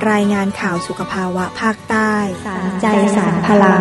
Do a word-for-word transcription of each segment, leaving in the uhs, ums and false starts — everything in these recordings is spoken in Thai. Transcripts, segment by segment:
รายงานข่าวสุขภาวะภาคใต้สารใจสารพลัง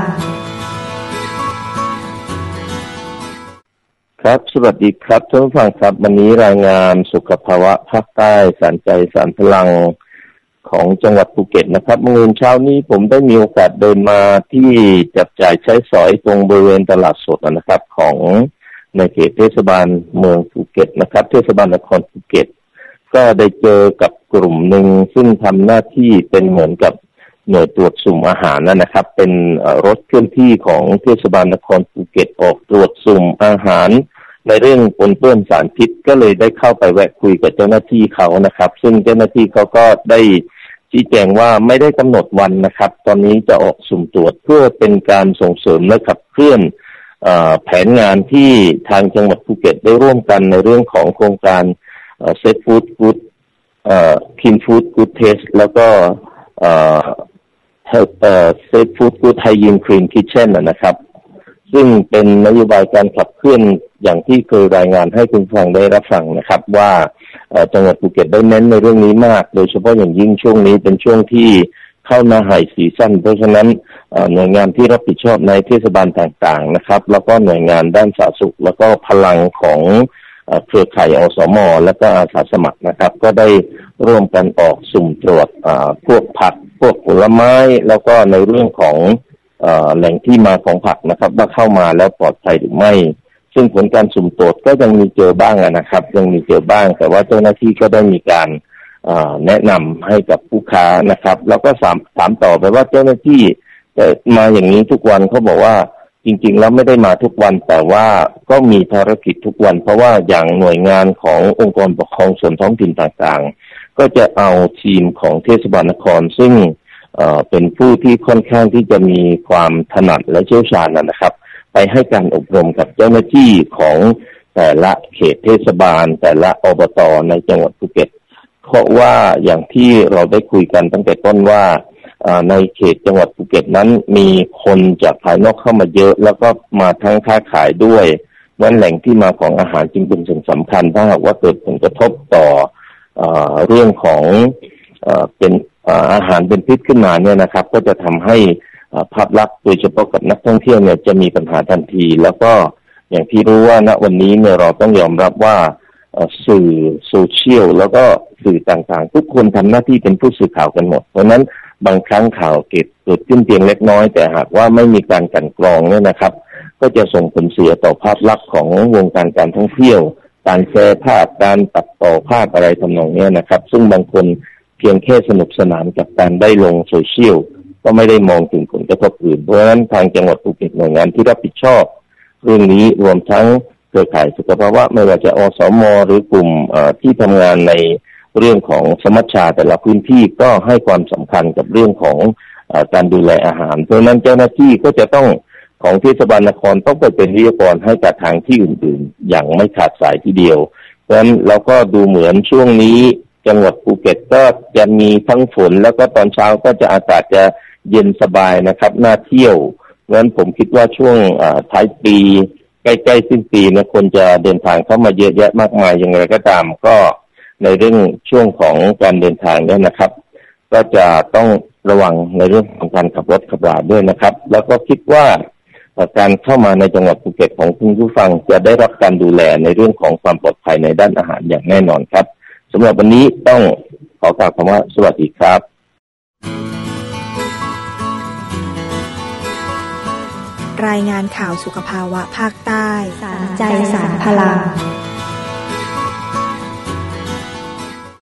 ครับสวัสดีครับท่านผู้ฟังครับวันนี้รายงานสุขภาวะภาคใต้สารใจสารพลังของจังหวัดภูเก็ตนะครับเมื่อเช้านี้ผมได้มีโอกาสเดินมาที่จับจ่ายใช้สอยตรงบริเวณตลาดสดนะครับของในเขตเทศบาลเมืองภูเก็ตนะครับเทศบาลนครภูเก็ตก็ได้เจอกับกลุ่มหนึ่งซึ่งทำหน้าที่เป็นเหมือนกับหน่วยตรวจสุ่มอาหารนะครับเป็นรถเคลื่อนที่ของเทศบาลนครภูเก็ตออกตรวจสุ่มอาหารในเรื่องปนเปื้อนสารพิษก็เลยได้เข้าไปแวะคุยกับเจ้าหน้าที่เขานะครับซึ่งเจ้าหน้าที่เขาก็ได้ชี้แจงว่าไม่ได้กำหนดวันนะครับตอนนี้จะออกสุ่มตรวจเพื่อเป็นการส่งเสริมและขับเคลื่อนแผนงานที่ทางจังหวัดภูเก็ตได้ร่วมกันในเรื่องของโครงการเซฟฟู้ดกู๊ดคินฟู้ดกู๊ดเทสแล้วก็เซฟฟู้ดกู๊ดไฮยีนคลีนคิทเช่นนะครับซึ่งเป็นนโยบายการขับเคลื่อนอย่างที่เคยรายงานให้คุณฟังได้รับฟังนะครับว่าจังหวัดภูเก็ตได้เน้นในเรื่องนี้มากโดยเฉพาะอย่างยิ่งช่วงนี้เป็นช่วงที่เข้าหน้าไฮซีซั่นเพราะฉะนั้นหน่วยงานที่รับผิดชอบในเทศบาลต่างๆนะครับแล้วก็หน่วยงานด้านสาธารณสุขแล้วก็พลังของเครือข่ายอสม.และก็อาสาสมัครนะครับก็ได้ร่วมกันออกสุ่มตรวจพวกผักพวกผลไม้แล้วก็ในเรื่องของแหล่งที่มาของผักนะครับว่าเข้ามาแล้วปลอดภัยหรือไม่ซึ่งผลการสุ่มตรวจก็ยังมีเจอบ้างนะครับยังมีเจอบ้างแต่ว่าเจ้าหน้าที่ก็ได้มีการแนะนำให้กับผู้ค้านะครับแล้วก็ถามถามต่อไปว่าเจ้าหน้าที่มาอย่างนี้ทุกวันเขาบอกว่าจริงๆแล้วไม่ได้มาทุกวันแต่ว่าก็มีภารกิจทุกวันเพราะว่าอย่างหน่วยงานขององค์กรปกครองส่วนท้องถิ่นต่างๆก็จะเอาทีมของเทศบาลนครซึ่งเอ่อเป็นผู้ที่ค่อนข้างที่จะมีความถนัดและเชี่ยวชาญนะครับไปให้การอบรมกับเจ้าหน้าที่ของแต่ละเขตเทศบาลแต่ละอบต.ในจังหวัดภูเก็ตเพราะว่าอย่างที่เราได้คุยกันตั้งแต่ต้นว่าในเขตจังหวัดภูเก็ตนั้นมีคนจากภายนอกเข้ามาเยอะแล้วก็มาทั้งค้าขายด้วยนั้นแหล่งที่มาของอาหารจึงเป็นสิ่งสำคัญถ้าหากว่าเกิดผลกระทบต่อเอ่อเรื่องของเอ่อเป็นอาหารเป็นพิษขึ้นมาเนี่ยนะครับก็จะทำให้ภาพลักษณ์โดยเฉพาะกับนักท่องเที่ยวเนี่ยจะมีปัญหาทันทีแล้วก็อย่างที่รู้ว่าณวันนี้เนี่ยเราต้องยอมรับว่าสื่อโซเชียลแล้วก็สื่อต่างๆทุกคนทำหน้าที่เป็นผู้สื่อข่าวกันหมดเพราะนั้นบางครั้งข่าวเกิดเกิดขึ้นเพียงเล็กน้อยแต่หากว่าไม่มีการกลั่นกรองเนี่ยนะครับก็จะส่งผลเสียต่อภาพลักษณ์ของวงการการท่องเที่ยวการแชร์ภาพการตัดต่อภาพอะไรทำนองนี้นะครับซึ่งบางคนเพียงแค่สนุกสนานกับการได้ลงโซเชียลก็ไม่ได้มองถึงผลกระทบอื่นเพราะฉะนั้นทางจังหวัดภูเก็ตหน่วยงานที่รับผิดชอบเรื่องนี้รวมทั้งเครือข่ายสุขภาวะไม่ว่าจะอสม.หรือกลุ่มที่ทำงานในเรื่องของสมัชชาแต่ละพื้นที่ก็ให้ความสำคัญกับเรื่องของเอ่อการดูแลอาหารเพราะฉะนั้นเจ้าหน้าที่ก็จะต้องของเทศบาลนครต้องไปเป็นวิทยากรให้กับทางที่อื่นๆอย่างไม่ขาดสายทีเดียวเพราะฉะนั้นเราก็ดูเหมือนช่วงนี้จังหวัดภูเก็ตก็จะมีทั้งฝนแล้วก็ตอนเช้าก็จะอากาศจะเย็นสบายนะครับน่าเที่ยวเพราะฉะนั้นผมคิดว่าช่วงท้ายปีใกล้ๆสิ้นปีเนี่ยคนจะเดินทางเข้ามาเยอะแยะมากมายอย่างไรก็ตามก็ในเรื่องช่วงของการเดินทางเนี่ยนะครับก็จะต้องระวังในเรื่องของการขับรถขับราด้วยนะครับแล้วก็คิดว่าการเข้ามาในจังหวัดภูเก็ตของคุณผู้ฟังจะได้รับการดูแลในเรื่องของความปลอดภัยในด้านอาหารอย่างแน่นอนครับสำหรับวันนี้ต้องขอกล่าวคำว่าสวัสดีครับรายงานข่าวสุขภาวะภาคใต้สารใจสารพลัง